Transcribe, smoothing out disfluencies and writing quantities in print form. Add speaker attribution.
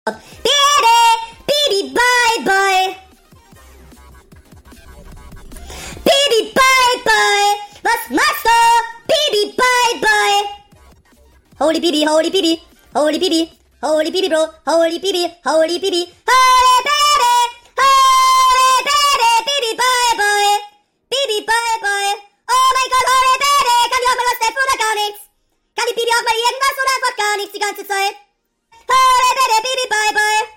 Speaker 1: Baby, baby, bye, bye. Baby, bye, bye. Was machst du? Baby, bye, bye. Holy baby, holy baby, holy baby, holy baby, bro, holy baby, holy baby, holy baby, holy baby, baby, bye, bye. Baby, bye, bye. Oh mein Gott, holy baby, kann die auch mal was helfen oder gar nichts? Kann die Baby auch mal irgendwas oder einfach gar nichts die ganze Zeit? Holy baby, baby, bye, bye.